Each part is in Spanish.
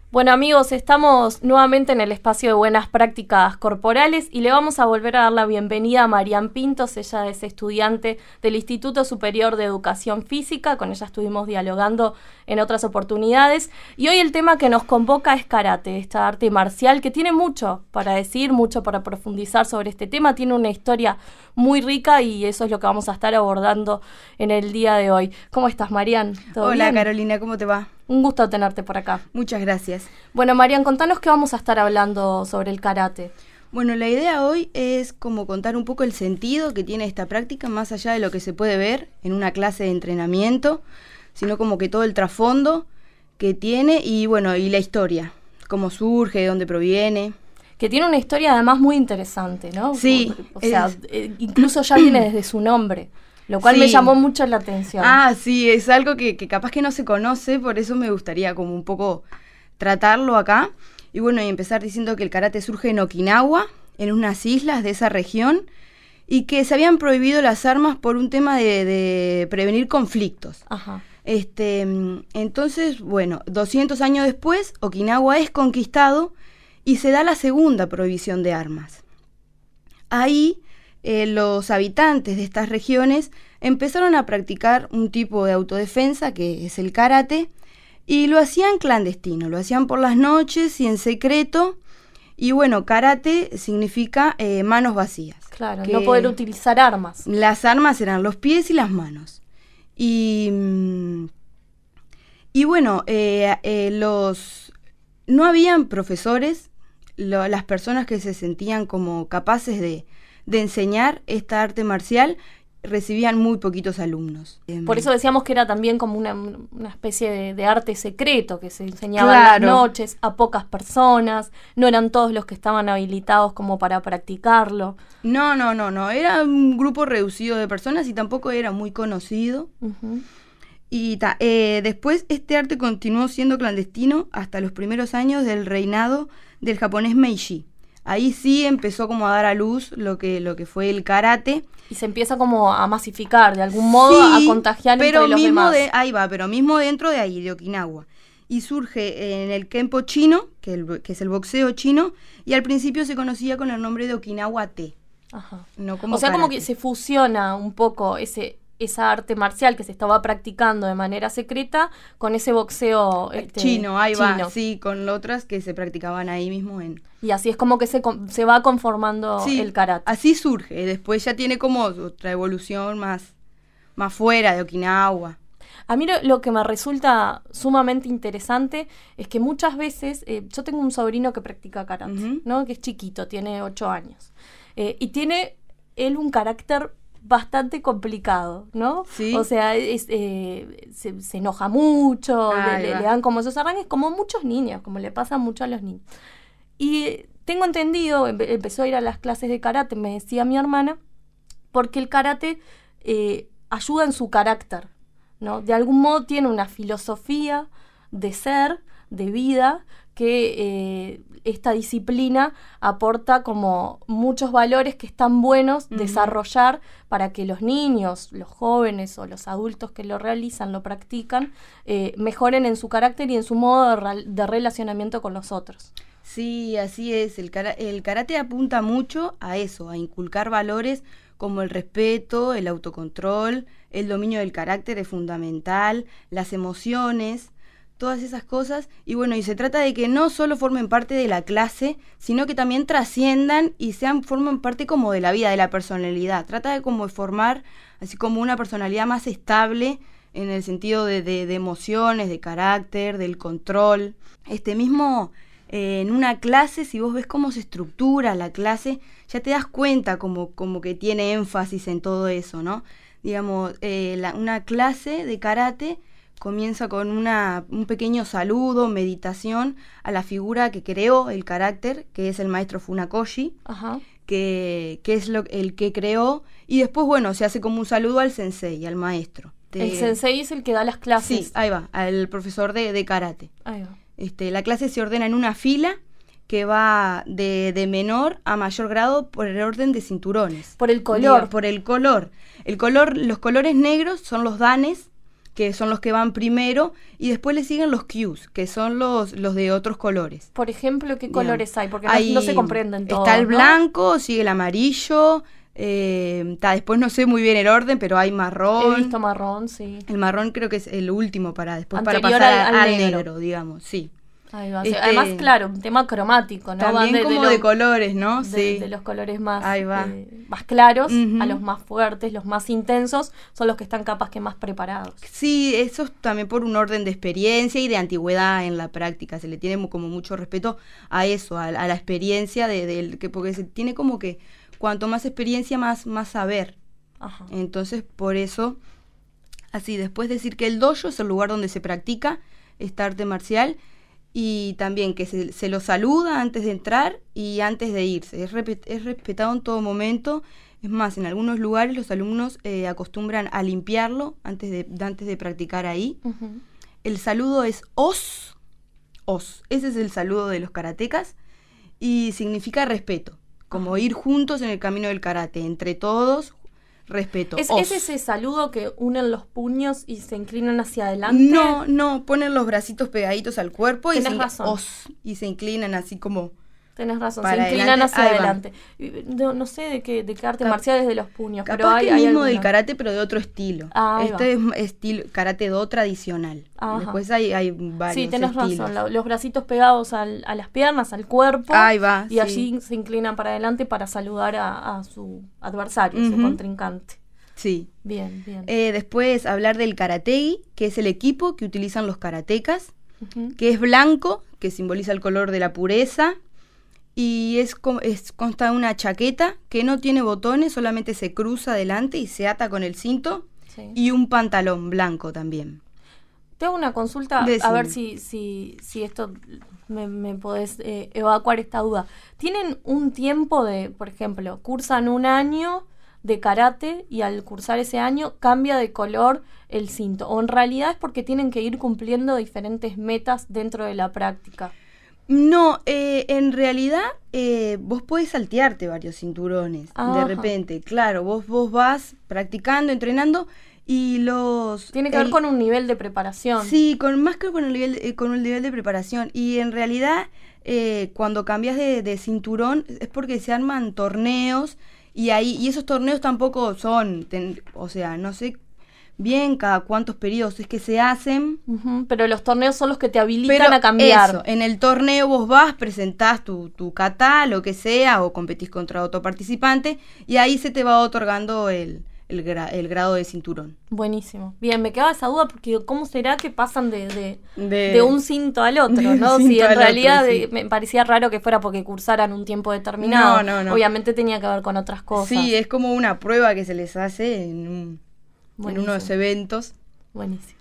Bueno amigos, estamos nuevamente en el espacio de buenas prácticas corporales y le vamos a volver a dar la bienvenida a Marian Pintos. Ella es estudiante del Instituto Superior de Educación Física, con ella estuvimos dialogando en otras oportunidades y hoy el tema que nos convoca es karate, esta arte marcial que tiene mucho para decir, mucho para profundizar sobre este tema, tiene una historia muy rica y eso es lo que vamos a estar abordando en el día de hoy. ¿Cómo estás, Marian? ¿Todo bien? Hola, Carolina, ¿cómo te va? Un gusto tenerte por acá. Muchas gracias. Bueno, Marian, contanos qué vamos a estar hablando sobre el karate. Bueno, la idea hoy es como contar un poco el sentido que tiene esta práctica, más allá de lo que se puede ver en una clase de entrenamiento, sino como que todo el trasfondo que tiene y bueno, y la historia, cómo surge, de dónde proviene. Que tiene una historia además muy interesante, ¿no? Sí. O sea, incluso ya viene desde su nombre. Lo cual me llamó mucho la atención. Ah, sí, es algo que capaz que no se conoce, por eso me gustaría como un poco tratarlo acá. Y bueno, y empezar diciendo que el karate surge en Okinawa, en unas islas de esa región, y que se habían prohibido las armas por un tema de prevenir conflictos. Ajá. Entonces, bueno, 200 años después, Okinawa es conquistado y se da la segunda prohibición de armas. Ahí los habitantes de estas regiones empezaron a practicar un tipo de autodefensa que es el karate y lo hacían clandestino, lo hacían por las noches y en secreto y bueno, karate significa manos vacías. Claro, no poder utilizar armas. Las armas eran los pies y las manos. Y bueno, no habían profesores, las personas que se sentían como capaces de enseñar esta arte marcial recibían muy poquitos alumnos. Por eso decíamos que era también como una especie de arte secreto que se enseñaba en las noches a pocas personas, no eran todos los que estaban habilitados como para practicarlo. No, era un grupo reducido de personas y tampoco era muy conocido. Uh-huh. Y después este arte continuó siendo clandestino hasta los primeros años del reinado del japonés Meiji. Ahí sí empezó como a dar a luz lo que fue el karate. Y se empieza como a masificar, de algún modo, a contagiar entre los demás. Pero mismo dentro de ahí, de Okinawa. Y surge en el Kenpo chino, que es el boxeo chino, y al principio se conocía con el nombre de Okinawa-te. Ajá. No como o sea, karate. Como que se fusiona un poco esa arte marcial que se estaba practicando de manera secreta con ese boxeo chino, va, sí, con otras que se practicaban ahí mismo Y así es como que se va conformando el karate. Así surge, después ya tiene como otra evolución más fuera de Okinawa. A mí lo que me resulta sumamente interesante es que muchas veces, yo tengo un sobrino que practica karate, uh-huh. ¿no? Que es chiquito, tiene 8 años, y tiene él un carácter bastante complicado, ¿no? ¿Sí? O sea, se enoja mucho, le dan como esos arranques, como muchos niños, como le pasa mucho a los niños. Y tengo entendido, empezó a ir a las clases de karate, me decía mi hermana, porque el karate ayuda en su carácter, ¿no? De algún modo tiene una filosofía de ser, de vida, que esta disciplina aporta como muchos valores que están buenos uh-huh. desarrollar para que los niños, los jóvenes o los adultos que lo realizan, lo practican, mejoren en su carácter y en su modo de relacionamiento con los otros. Sí, así es. El karate apunta mucho a eso, a inculcar valores como el respeto, el autocontrol, el dominio del carácter es fundamental, las emociones, todas esas cosas, y bueno, y se trata de que no solo formen parte de la clase, sino que también trasciendan y formen parte como de la vida, de la personalidad. Trata de como formar así como una personalidad más estable en el sentido de emociones, de carácter, del control. En una clase, si vos ves cómo se estructura la clase, ya te das cuenta como que tiene énfasis en todo eso, ¿no? Digamos, una clase de karate comienza con un pequeño saludo, meditación a la figura que creó el carácter, que es el maestro Funakoshi, uh-huh. que es el que creó, y después, bueno, se hace como un saludo al sensei, al maestro. El sensei es el que da las clases. Sí, ahí va, al profesor de karate. Ahí va. La clase se ordena en una fila que va de menor a mayor grado por el orden de cinturones. Por el color. Por el color. Los colores negros son los danes, que son los que van primero, y después le siguen los kyus, que son los de otros colores. Por ejemplo, ¿qué colores hay? Porque Hay, no se comprenden todos, está el ¿no? blanco, sigue el amarillo, después no sé muy bien el orden, pero hay marrón. He visto marrón, sí. El marrón creo que es el último para después Anterior para pasar al al negro. negro, digamos, sí. Ahí va. Además, claro, un tema cromático, ¿no? También como de colores, ¿no? De los colores más, ahí va. Más claros Uh-huh. a los más fuertes, los más intensos, son los que están capaz que más preparados. Sí, eso es también por un orden de experiencia y de antigüedad en la práctica. Se le tiene como mucho respeto a eso, a la experiencia porque se tiene como que cuanto más experiencia, más saber. Ajá. Entonces, por eso, así, después decir que el dojo es el lugar donde se practica esta arte marcial. Y también que se lo saluda antes de entrar y antes de irse. Es respetado en todo momento. Es más, en algunos lugares los alumnos acostumbran a limpiarlo antes de practicar ahí. Uh-huh. El saludo es os. Ese es el saludo de los karatecas y significa respeto. Como ir juntos en el camino del karate, entre todos, respeto. ¿Es ese saludo que unen los puños y se inclinan hacia adelante? No, ponen los bracitos pegaditos al cuerpo y se inclinan así como... Tenés razón, para se inclinan adelante. hacia adelante. No sé de qué arte marcial es de los puños, Capaz pero hay que el mismo alguna. del karate, pero de otro estilo. Este es estilo karate do tradicional. Ajá. Después hay varios Sí, tenés estilos. razón, los bracitos pegados a las piernas, al cuerpo. Ahí va, y allí se inclinan para adelante para saludar a su adversario, Uh-huh. su contrincante. Sí. Bien. Después hablar del karategi, que es el equipo que utilizan los karatecas, Uh-huh. que es blanco, que simboliza el color de la pureza, y consta de una chaqueta que no tiene botones, solamente se cruza adelante y se ata con el cinto, Sí. y un pantalón blanco también. Te hago una consulta, Decime. a ver si esto me podés evacuar esta duda. ¿Tienen un tiempo por ejemplo, cursan un año de karate y al cursar ese año cambia de color el cinto? ¿O en realidad es porque tienen que ir cumpliendo diferentes metas dentro de la práctica? No, en realidad vos podés saltearte varios cinturones Ajá. de repente. Claro, vos vas practicando, entrenando y Tiene que ver con un nivel de preparación. Sí, más que con el nivel de preparación. Y en realidad cuando cambias de cinturón es porque se arman torneos y esos torneos tampoco son, o sea, no sé bien cada cuántos periodos es que se hacen. Uh-huh, pero los torneos son los que te habilitan a cambiar. Eso, en el torneo vos vas, presentás tu kata, lo que sea, o competís contra otro participante, y ahí se te va otorgando el grado de cinturón. Buenísimo. Bien, me quedaba esa duda porque ¿cómo será que pasan de un cinto al otro, no? Si en realidad otro, sí. Me parecía raro que fuera porque cursaran un tiempo determinado. No. Obviamente tenía que ver con otras cosas. Sí, es como una prueba que se les hace en unos eventos. Buenísimo.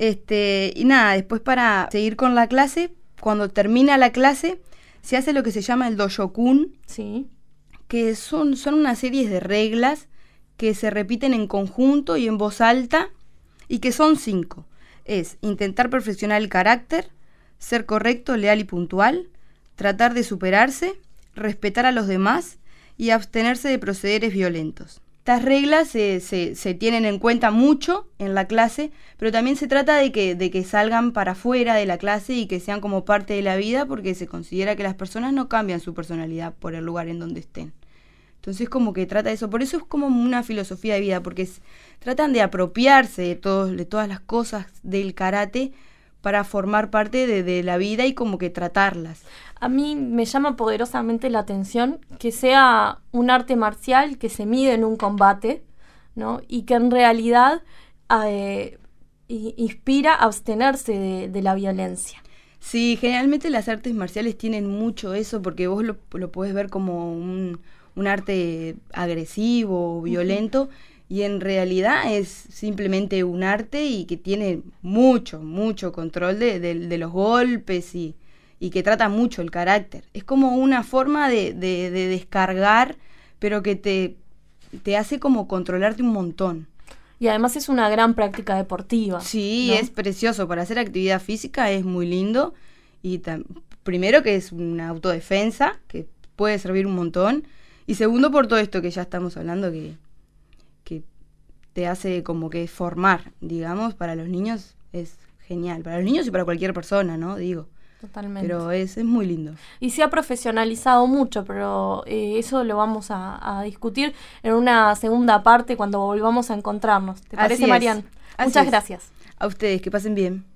Y nada, después para seguir con la clase, cuando termina la clase, se hace lo que se llama el dojokun, Sí. que son una serie de reglas que se repiten en conjunto y en voz alta, y que son 5. Es intentar perfeccionar el carácter, ser correcto, leal y puntual, tratar de superarse, respetar a los demás y abstenerse de procederes violentos. Estas reglas se tienen en cuenta mucho en la clase, pero también se trata de que salgan para afuera de la clase y que sean como parte de la vida, porque se considera que las personas no cambian su personalidad por el lugar en donde estén. Entonces como que trata de eso, por eso es como una filosofía de vida, porque tratan de apropiarse de todas las cosas del karate para formar parte de la vida y como que tratarlas. A mí me llama poderosamente la atención que sea un arte marcial que se mide en un combate, ¿no? Y que en realidad inspira a abstenerse de la violencia. Sí, generalmente las artes marciales tienen mucho eso, porque vos lo podés ver como un arte agresivo o violento, y en realidad es simplemente un arte y que tiene mucho control de los golpes y que trata mucho el carácter. Es como una forma de descargar, pero que te hace como controlarte un montón. Y además es una gran práctica deportiva. Sí, ¿no? Es precioso. Para hacer actividad física es muy lindo. Y primero que es una autodefensa, que puede servir un montón. Y segundo por todo esto que ya estamos hablando, que te hace como que formar, digamos, para los niños es genial. Para los niños y para cualquier persona, ¿no? Digo. Totalmente. Pero es muy lindo. Y se ha profesionalizado mucho, pero eso lo vamos a discutir en una segunda parte cuando volvamos a encontrarnos. ¿Te parece, Marian? Muchas gracias. A ustedes, que pasen bien.